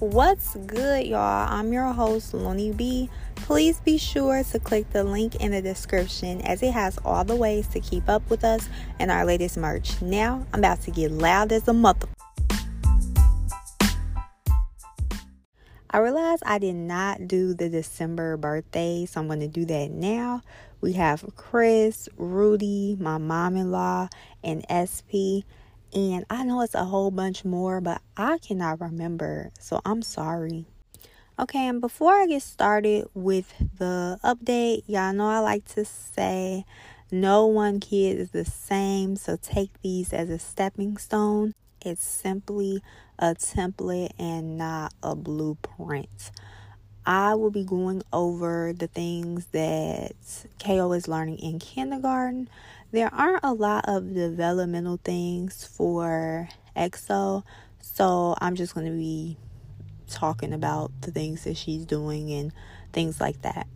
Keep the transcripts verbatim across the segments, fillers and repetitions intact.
What's good, y'all? I'm your host, Looney B. Please be sure to click the link in the description as it has all the ways to keep up with us and our latest merch. Now, I'm about to get loud as a mother. I realized I did not do the December birthday, so I'm going to do that now. We have Chris, Rudy, my mom-in-law, and S P. And I know it's a whole bunch more, but I cannot remember, so I'm sorry. Okay, and before I get started with the update, y'all know I like to say no one kid is the same, so take these as a stepping stone. It's simply a template and not a blueprint. I will be going over the things that K O is learning in kindergarten. There aren't a lot of developmental things for X O, so I'm just going to be talking about the things that she's doing and things like that.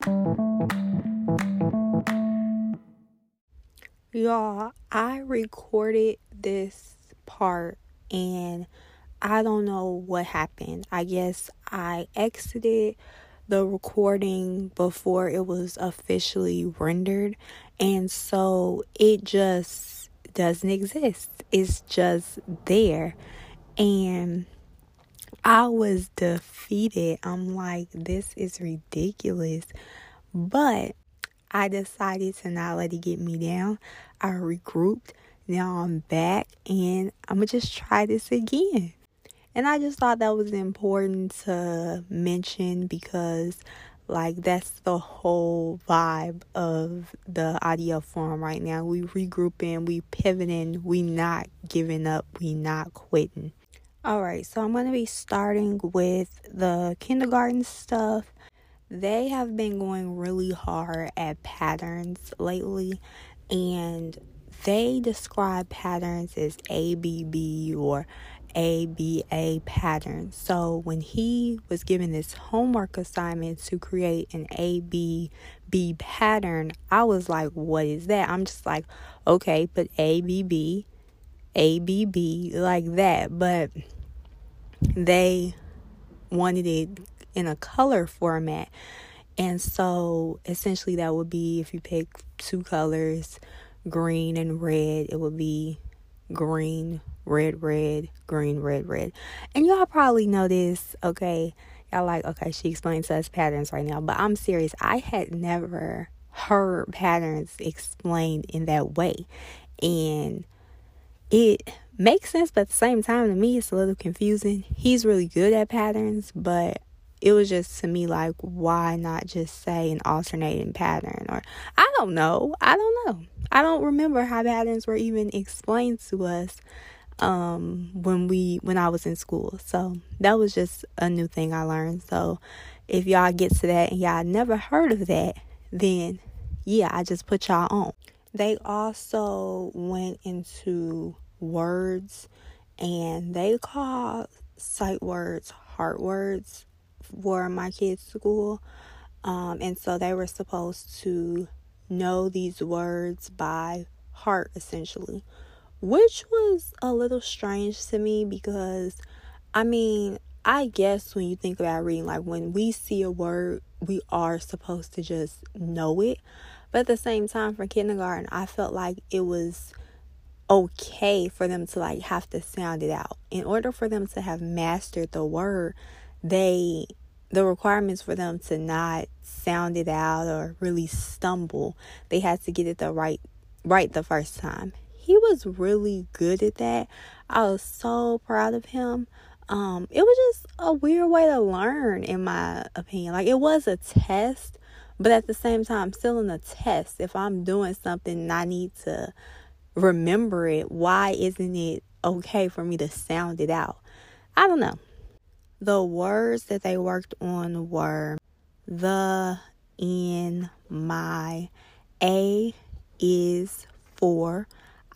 Y'all, I recorded this part and I don't know what happened. I guess I exited the recording before it was officially rendered, and so it just doesn't exist. It's just there, and I was defeated. I'm like, this is ridiculous, but I decided to not let it get me down. I regrouped. Now I'm back, and I'm gonna just try this again. And I just thought that was important to mention because, like, that's the whole vibe of the audio form right now. We regrouping, we pivoting, we not giving up, we not quitting. All right, so I'm going to be starting with the kindergarten stuff. They have been going really hard at patterns lately, and they describe patterns as A B B or A B A patterns. So when he was given this homework assignment to create an A B B pattern, I was like, what is that? I'm just like, okay, put A B B, A B B, like that. But they wanted it in a color format. And so essentially that would be, if you pick two colors, green and red, it would be green, red, red, green, red, red. And y'all probably know this, okay? Y'all like, okay, she explained to us patterns right now. But I'm serious. I had never heard patterns explained in that way. And it makes sense, but at the same time, to me, it's a little confusing. He's really good at patterns, but it was just, to me, like, why not just say an alternating pattern? Or, I don't know. I don't know. I don't remember how patterns were even explained to us um, when we when I was in school. So, that was just a new thing I learned. So, if y'all get to that and y'all never heard of that, then, yeah, I just put y'all on. They also went into words, and they call sight words heart words for my kids' school. Um, and so they were supposed to know these words by heart, essentially, which was a little strange to me because, I mean, I guess when you think about reading, like when we see a word, we are supposed to just know it. But at the same time, for kindergarten, I felt like it was okay for them to like have to sound it out. In order for them to have mastered the word, they the requirements for them to not sound it out or really stumble, they had to get it the right right the first time. He was really good at that. I was so proud of him. Um, it was just a weird way to learn, in my opinion. Like, it was a test, but at the same time, still in a test. If I'm doing something and I need to remember it, why isn't it okay for me to sound it out? I don't know. The words that they worked on were the, in, my. A is for,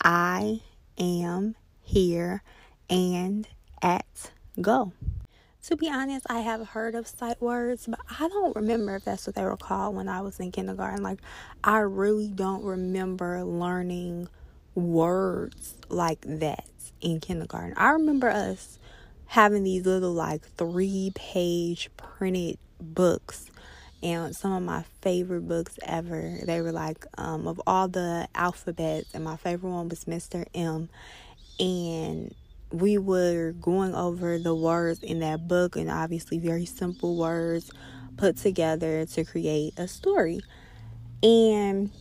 I am, here, and, at, go. To be honest, I have heard of sight words, but I don't remember if that's what they were called when I was in kindergarten. Like, I really don't remember learning words like that in kindergarten. I remember us having these little like three page printed books. And some of my favorite books ever, they were like um, of all the alphabets, and my favorite one was Mister M. And we were going over the words in that book, and obviously very simple words put together to create a story. And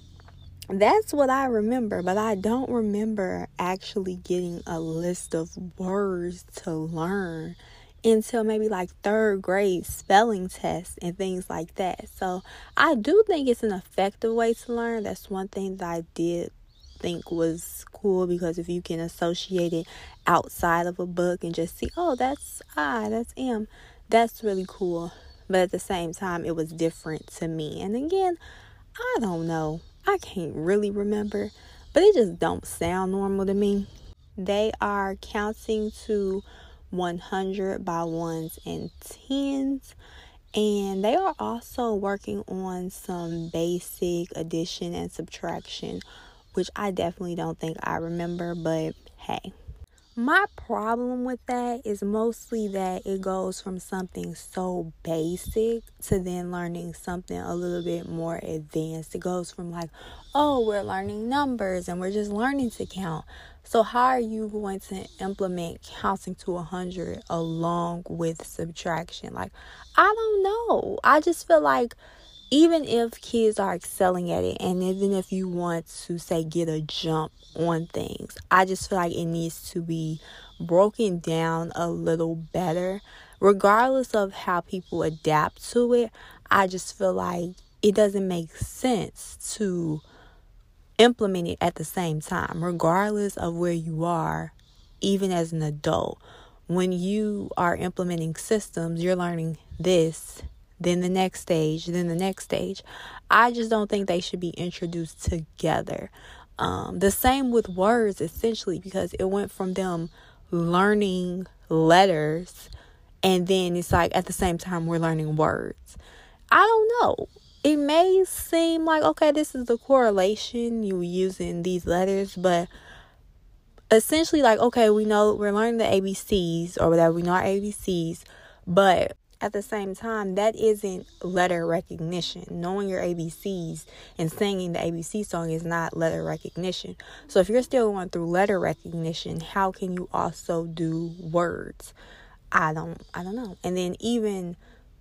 that's what I remember, but I don't remember actually getting a list of words to learn until maybe like third grade spelling tests and things like that. So I do think it's an effective way to learn. That's one thing that I did think was cool, because if you can associate it outside of a book and just see, oh, that's I, that's M, that's really cool. But at the same time, it was different to me. And again, I don't know. I can't really remember, but it just don't sound normal to me. They are counting to one hundred by ones and tens, and they are also working on some basic addition and subtraction, which I definitely don't think I remember, but hey. My problem with that is mostly that it goes from something so basic to then learning something a little bit more advanced. It goes from like, oh, we're learning numbers and we're just learning to count. So how are you going to implement counting to one hundred along with subtraction? Like, I don't know. I just feel like even if kids are excelling at it, and even if you want to say get a jump on things, I just feel like it needs to be broken down a little better. Regardless of how people adapt to it, I just feel like it doesn't make sense to implement it at the same time, regardless of where you are, even as an adult. When you are implementing systems, you're learning this, then the next stage, then the next stage. I just don't think they should be introduced together. Um, the same with words, essentially, because it went from them learning letters, and then it's like at the same time we're learning words. I don't know. It may seem like, okay, this is the correlation, you using these letters, but essentially, like, okay, we know we're learning the A B Cs or whatever, we know our A B Cs, but at the same time, that isn't letter recognition. Knowing your A B Cs and singing the A B C song is not letter recognition. So if you're still going through letter recognition, how can you also do words? I don't, I don't know. And then even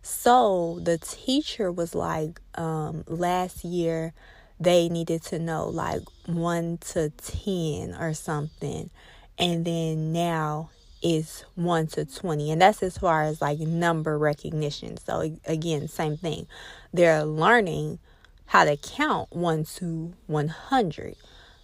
so, the teacher was like, um, last year they needed to know like one to ten or something. And then now is one to twenty. And that's as far as like number recognition. So again, same thing. They're learning how to count one to one hundred.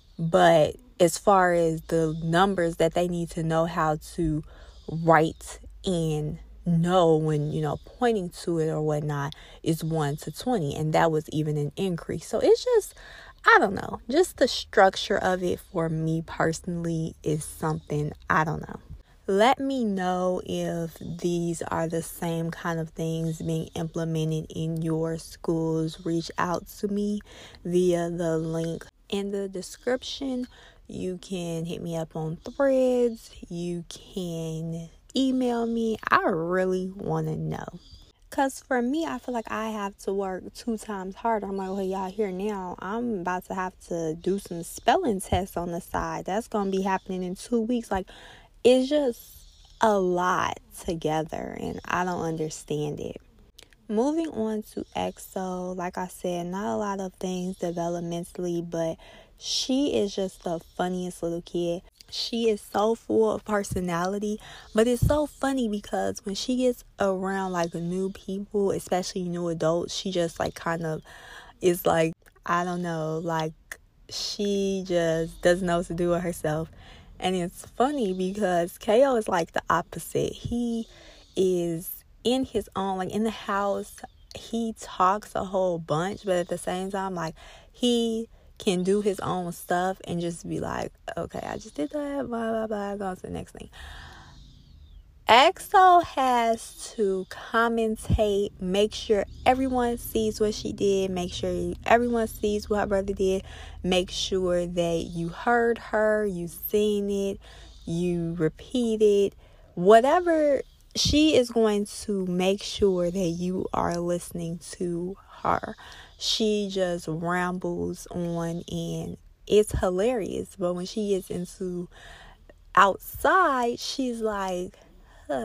But as far as the numbers that they need to know how to write and know when, you know, pointing to it or whatnot, is one to twenty. And that was even an increase. So it's just, I don't know. Just the structure of it for me personally is something, I don't know. Let me know if these are the same kind of things being implemented in your schools. Reach out to me via the link in the description. You can hit me up on Threads. You can email me. I really want to know. Because for me, I feel like I have to work two times harder. I'm like, well, y'all here now. I'm about to have to do some spelling tests on the side. That's going to be happening in two weeks. Like, it's just a lot together, and I don't understand it. Moving on to Exo, like I said, not a lot of things developmentally, but she is just the funniest little kid. She is so full of personality, but it's so funny because when she gets around like new people, especially new adults, she just like kind of is like, I don't know, like she just doesn't know what to do with herself. And it's funny because K O is like the opposite. He is in his own, like in the house, he talks a whole bunch, but at the same time, like he can do his own stuff and just be like, okay, I just did that, blah, blah, blah, go on to the next thing. Exo has to commentate, make sure everyone sees what she did, make sure everyone sees what her brother did, make sure that you heard her, you seen it, you repeat it, whatever, she is going to make sure that you are listening to her. She just rambles on and it's hilarious. But when she gets into outside, she's like, huh,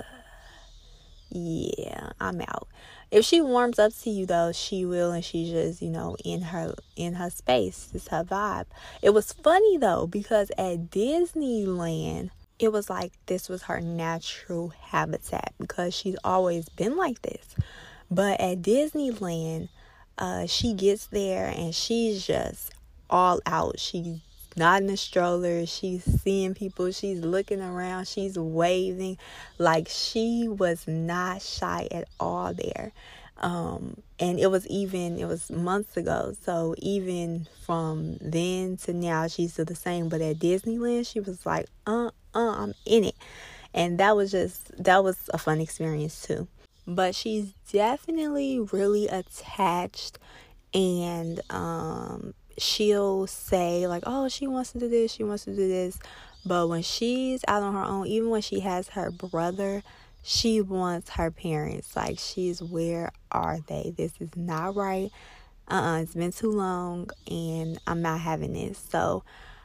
yeah, I'm out. If she warms up to you though, she will, and she's just, you know, in her in her space. It's her vibe. It was funny though, because at Disneyland, it was like this was her natural habitat because she's always been like this. But at Disneyland, uh, she gets there and she's just all out. She's not in a stroller. She's seeing people. She's looking around. She's waving. Like, she was not shy at all there. Um, and it was even, it was months ago. So even from then to now, she's still the same. But at Disneyland, she was like, uh, uh, I'm in it. And that was just, that was a fun experience too. But she's definitely really attached, and um, she'll say like, oh, she wants to do this, she wants to do this. But when she's out on her own, even when she has her brother, she wants her parents. Like, she's, where are they? This is not right. Uh-uh, it's been too long, and I'm not having this. So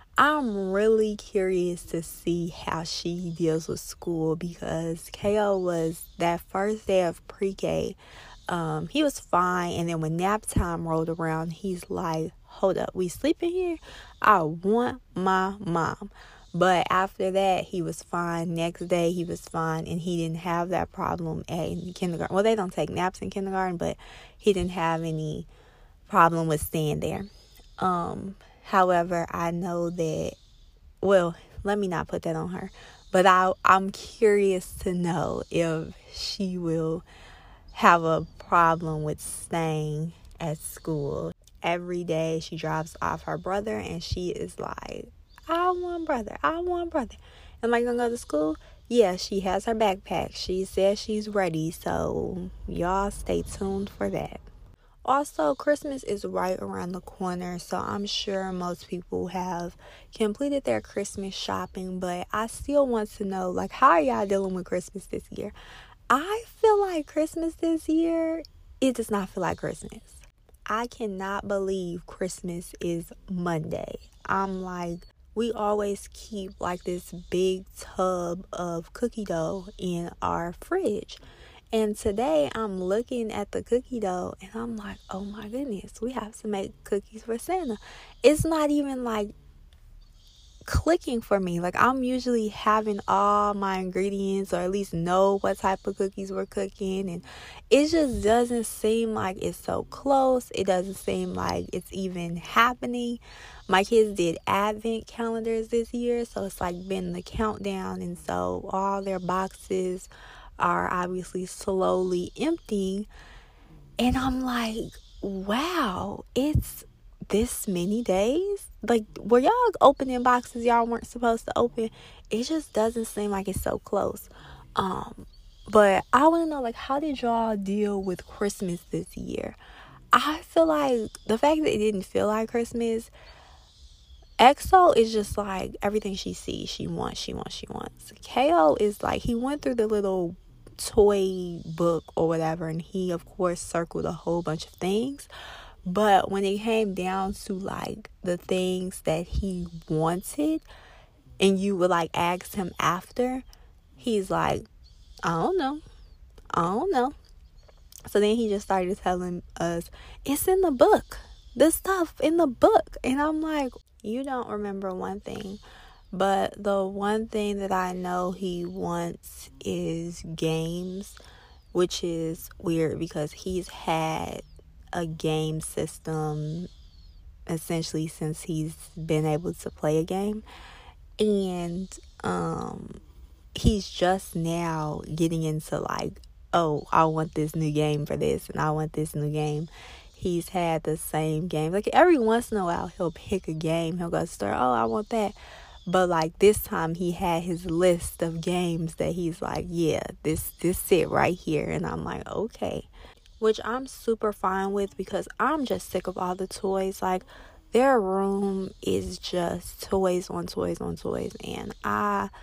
I'm really curious to see how she deals with school, because K O was, that first day of pre-K, um, he was fine. And then when nap time rolled around, he's like, hold up, we sleeping here? I want my mom. But after that, he was fine. Next day, he was fine, and he didn't have that problem at kindergarten. Well, they don't take naps in kindergarten, but he didn't have any problem with staying there. Um... However, I know that, well, let me not put that on her, but I, I'm curious to know if she will have a problem with staying at school. Every day she drops off her brother and she is like, I want brother, I want brother. Am I going to go to school? Yeah, she has her backpack. She says she's ready, so y'all stay tuned for that. Also, Christmas is right around the corner, so I'm sure most people have completed their Christmas shopping, but I still want to know, like, how are y'all dealing with Christmas this year? I feel like Christmas this year, it does not feel like Christmas. I cannot believe Christmas is Monday. I'm like, we always keep, like, this big tub of cookie dough in our fridge. And today I'm looking at the cookie dough and I'm like, oh my goodness, we have to make cookies for Santa. It's not even like clicking for me. Like, I'm usually having all my ingredients, or at least know what type of cookies we're cooking. And it just doesn't seem like it's so close. It doesn't seem like it's even happening. My kids did advent calendars this year, so it's like been the countdown. And so all their boxes are obviously slowly emptying, and I'm like, wow, it's this many days? Like, were y'all opening boxes y'all weren't supposed to open? It just doesn't seem like it's so close. Um, but I want to know, like, how did y'all deal with Christmas this year? I feel like the fact that it didn't feel like Christmas, X O is just like everything she sees, she wants, she wants, she wants. K O is like, he went through the little toy book or whatever, and he of course circled a whole bunch of things, but when it came down to like the things that he wanted and you would like ask him after, he's like, I don't know I don't know so then he just started telling us, it's in the book, the stuff in the book. And I'm like, you don't remember one thing. But the one thing that I know he wants is games, which is weird because he's had a game system essentially since he's been able to play a game. And um, he's just now getting into like, oh, I want this new game for this, and I want this new game. He's had the same game. Like, every once in a while, he'll pick a game. He'll go to the store, oh, I want that. But like this time he had his list of games that he's like, yeah, this this it right here. And I'm like, okay. Which I'm super fine with, because I'm just sick of all the toys. Like, their room is just toys on toys on toys. And I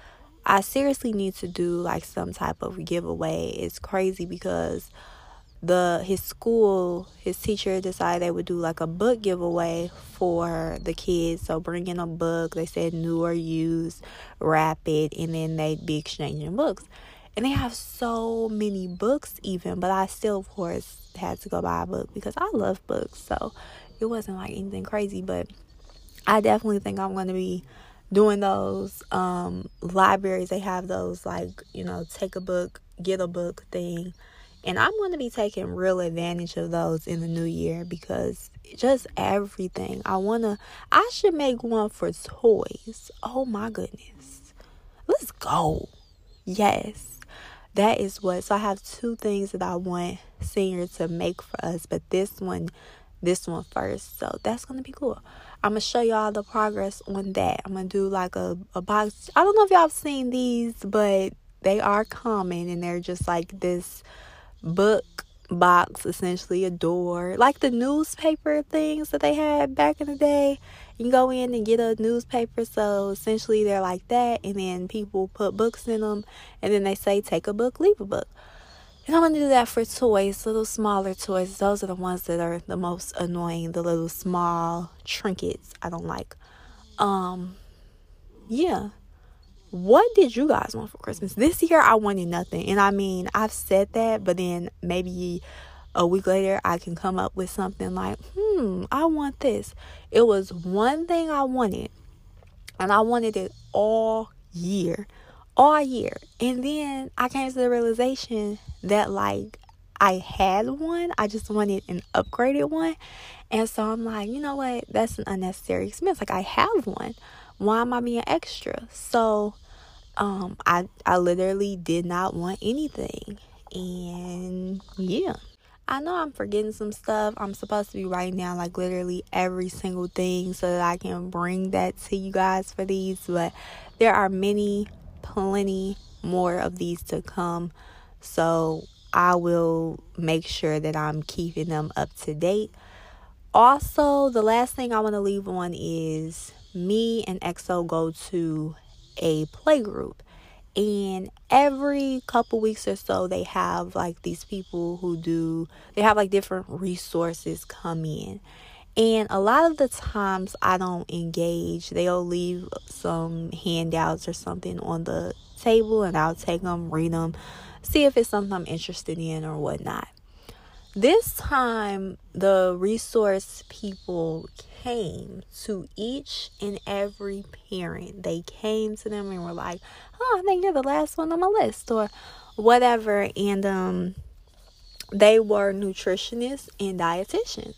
I seriously need to do like some type of giveaway. It's crazy because the his school, his teacher decided they would do like a book giveaway for the kids. So bring in a book. They said new or used, wrap it, and then they'd be exchanging books. And they have so many books even, but I still, of course, had to go buy a book because I love books. So it wasn't like anything crazy, but I definitely think I'm going to be doing those um, libraries. They have those like, you know, take a book, get a book thing. And I'm going to be taking real advantage of those in the new year because just everything. I want to, I should make one for toys. Oh my goodness. Let's go. Yes. That is what, so I have two things that I want Senior to make for us, but this one, this one first. So that's going to be cool. I'm going to show y'all the progress on that. I'm going to do like a, a box. I don't know if y'all have seen these, but they are common and they're just like this book box, essentially a door, like the newspaper things that they had back in the day. You can go in and get a newspaper, so essentially they're like that, and then people put books in them, and then they say take a book, leave a book. And I'm gonna do that for toys, little smaller toys. Those are the ones that are the most annoying, the little small trinkets I don't like. Um yeah. What did you guys want for Christmas? This year, I wanted nothing. And I mean, I've said that, but then maybe a week later, I can come up with something like, hmm, I want this. It was one thing I wanted, and I wanted it all year, all year. And then I came to the realization that, like, I had one. I just wanted an upgraded one. And so I'm like, you know what? That's an unnecessary expense. Like, I have one. Why am I being extra? So, um, I I literally did not want anything. And yeah. I know I'm forgetting some stuff. I'm supposed to be writing down like literally every single thing so that I can bring that to you guys for these. But there are many, plenty more of these to come. So I will make sure that I'm keeping them up to date. Also, the last thing I want to leave on is me and X O go to a play group. And every couple weeks or so, they have like these people who do, they have like different resources come in. And a lot of the times I don't engage. They'll leave some handouts or something on the table and I'll take them, read them, see if it's something I'm interested in or whatnot. This time, the resource people came to each and every parent. They came to them and were like, oh, I think you're the last one on my list or whatever. And um, they were nutritionists and dietitians.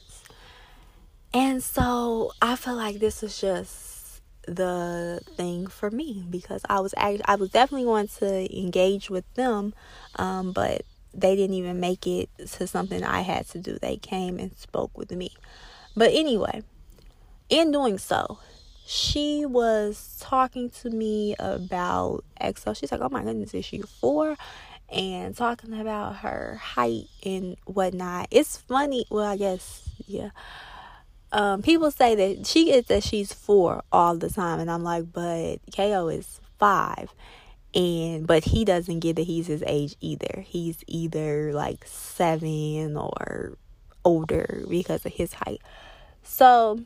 And so I feel like this was just the thing for me because I was actually, I was definitely going to engage with them, um, but they didn't even make it to something I had to do. They came and spoke with me. But anyway, in doing so, she was talking to me about X O. She's like, oh my goodness, is she four? And talking about her height and whatnot. It's funny. Well, I guess, yeah. Um, people say that she gets that she's four all the time. And I'm like, but K O is five. And but he doesn't get that he's his age either. He's either like seven or older because of his height. So,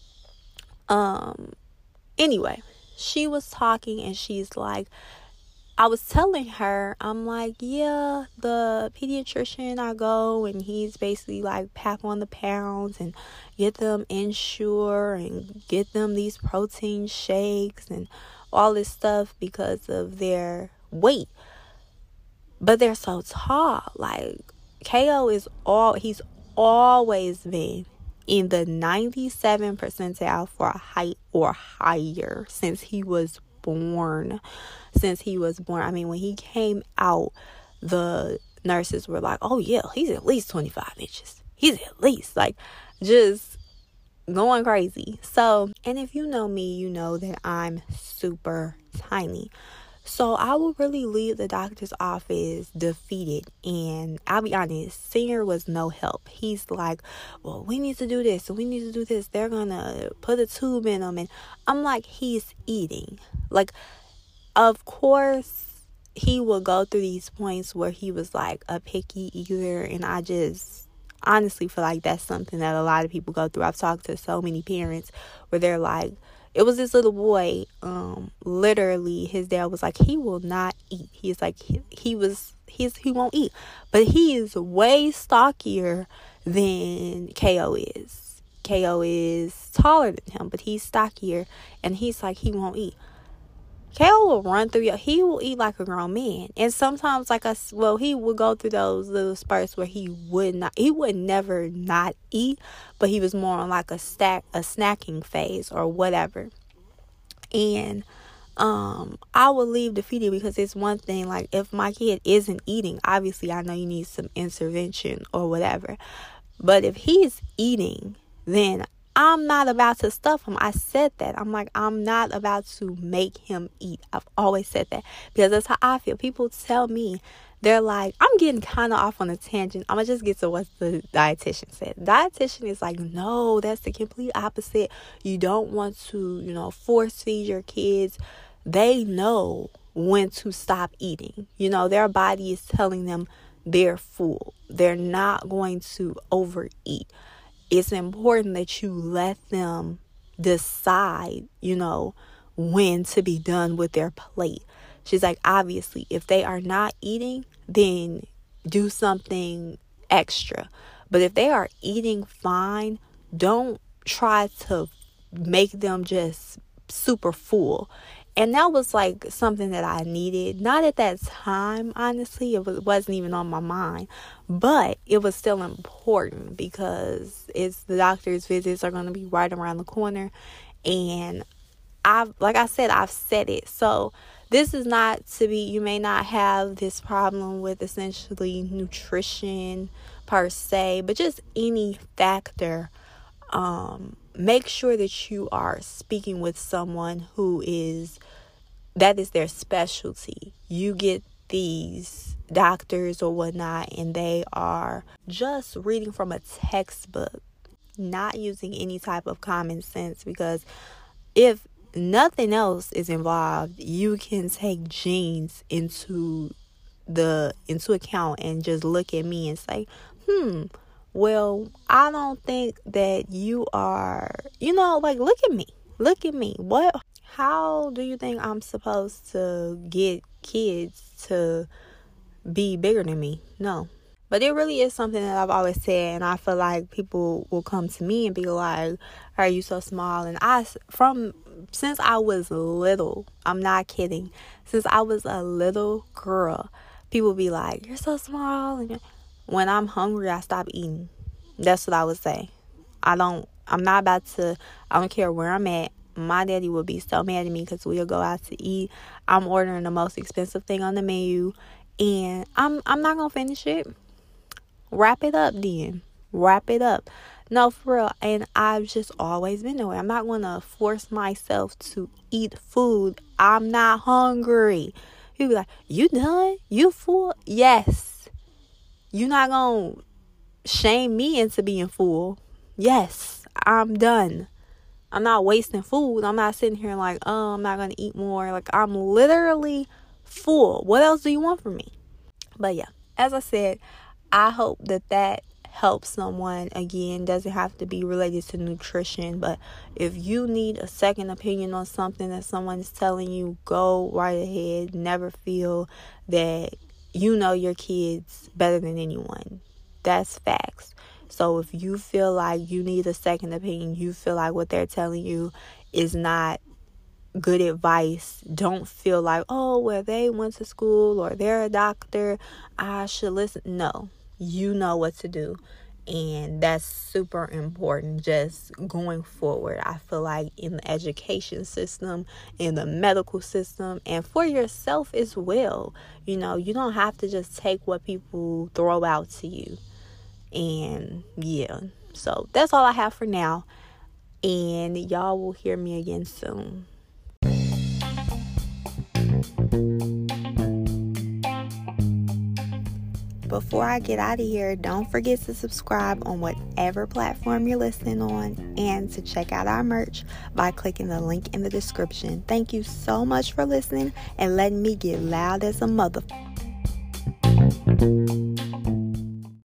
um, anyway, she was talking and she's like, I was telling her, I'm like, yeah, the pediatrician I go and he's basically like pack on the pounds and get them Ensure and get them these protein shakes and all this stuff because of their weight. But they're so tall. Like K O is all, he's always been in the ninety-seven percentile for a height or higher since he was born. Since he was born. I mean, when he came out, the nurses were like, oh yeah, he's at least twenty-five inches. He's at least like just going crazy. So, and if you know me, you know that I'm super tiny. So I will really leave the doctor's office defeated. And I'll be honest, Senior was no help. He's like, well, we need to do this and we need to do this. They're gonna put a tube in him. And I'm like, he's eating. Like, of course, he would go through these points where he was like a picky eater, and I just honestly feel like that's something that a lot of people go through. I've talked to so many parents where they're like, it was this little boy, um, literally his dad was like, he will not eat. He's like, he, he was, he's, he won't eat, but he is way stockier than K O is. K O is taller than him, but he's stockier, and he's like, he won't eat. K O will run through your, he will eat like a grown man. And sometimes, like I, well, he would go through those little spurts where he would not, he would never not eat, but he was more on like a stack, a snacking phase or whatever. And, um, I would leave the feeding, because it's one thing, like if my kid isn't eating, obviously I know you need some intervention or whatever. But if he's eating, then I'm not about to stuff him. I said that. I'm like, I'm not about to make him eat. I've always said that, because that's how I feel. People tell me, they're like, I'm getting kind of off on a tangent. I'm going to just get to what the dietitian said. Dietitian is like, no, that's the complete opposite. You don't want to, you know, force feed your kids. They know when to stop eating. You know, their body is telling them they're full. They're not going to overeat. It's important that you let them decide, you know, when to be done with their plate. She's like, obviously, if they are not eating, then do something extra. But if they are eating fine, don't try to make them just super full. And that was like something that I needed. Not at that time, honestly. It was, wasn't even on my mind. But it was still important, because it's the doctor's visits are going to be right around the corner. And I've, like I said, I've said it. So this is not to be, you may not have this problem with essentially nutrition per se, but just any factor. Um, make sure that you are speaking with someone who is, that is their specialty. You get these doctors or whatnot, and they are just reading from a textbook, not using any type of common sense, because if nothing else is involved, you can take genes into the into account and just look at me and say, hmm well, I don't think that you are, you know, like, look at me. Look at me. What? How do you think I'm supposed to get kids to be bigger than me? No. But it really is something that I've always said, and I feel like people will come to me and be like, are you so small? And I, from, since I was little, I'm not kidding, since I was a little girl, people be like, you're so small, and when I'm hungry, I stop eating. That's what I would say. I don't, I'm not about to, I don't care where I'm at. My daddy would be so mad at me, because we'll go out to eat. I'm ordering the most expensive thing on the menu, and I'm I'm not going to finish it. Wrap it up then. Wrap it up. No, for real. And I've just always been that way. I'm not going to force myself to eat food. I'm not hungry. People be like, you done? You full? Yes. You're not going to shame me into being full. Yes, I'm done. I'm not wasting food. I'm not sitting here like, oh, I'm not going to eat more. Like, I'm literally full. What else do you want from me? But yeah, as I said, I hope that that helps someone. Again, doesn't have to be related to nutrition, but if you need a second opinion on something that someone is telling you, go right ahead. Never feel that you know your kids better than anyone. That's facts. So if you feel like you need a second opinion, you feel like what they're telling you is not good advice, don't feel like, oh, well, they went to school or they're a doctor, I should listen. No, you know what to do. And that's super important just going forward. I feel like in the education system, in the medical system, and for yourself as well. You know, you don't have to just take what people throw out to you. And yeah, so that's all I have for now. And y'all will hear me again soon. Before I get out of here, don't forget to subscribe on whatever platform you're listening on and to check out our merch by clicking the link in the description. Thank you so much for listening and letting me get loud as a mother.